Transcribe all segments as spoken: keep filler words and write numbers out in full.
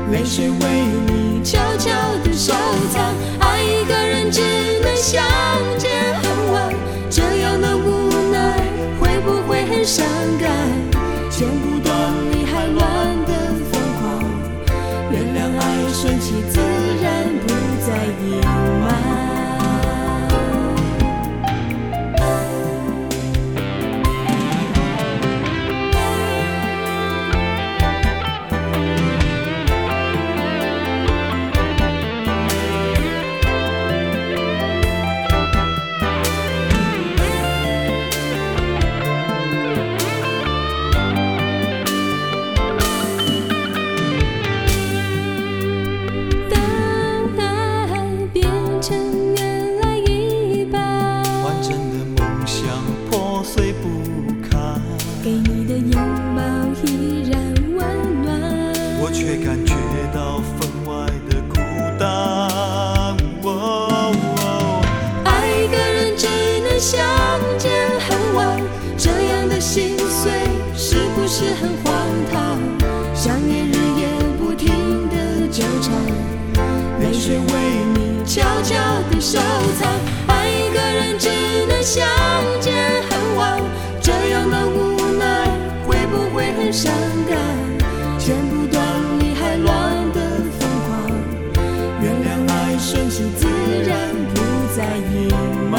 泪水为你悄悄地收藏。爱一个人只能相见恨晚，这样的无奈会不会很伤感？剪不断理还乱的疯狂，原谅爱顺其自然，不再隐瞒。给你的拥抱依然温暖， 我却感觉到分外的孤单。哦哦、 爱一个人只能相见恨晚，这样的心碎是不是很荒唐？想念日夜不停的纠缠，泪水为你悄悄地收藏。爱一个人只能相见恨晚，这样的无会很伤感，剪不断理还乱的疯狂，原谅爱顺其自然，不再隐瞒。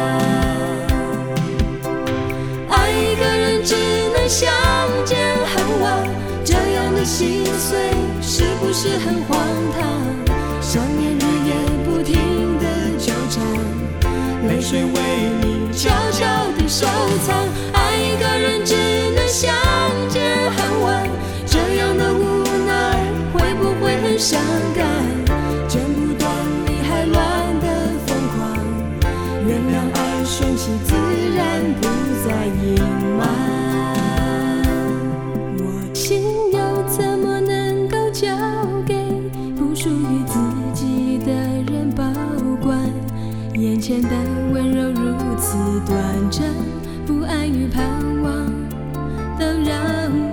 爱一个人只能相见恨晚，这样的心碎是不是很荒唐？想念日夜不停的纠缠，泪水为你悄悄地收藏。爱一个人只能相见恨晚，这样的无奈会不会很伤感？剪不断理还乱的疯狂，原谅爱顺其自然，不再隐瞒。我心又怎么能够交给不属于自己的人保管？眼前的温柔如此短暂，不安与盼望都让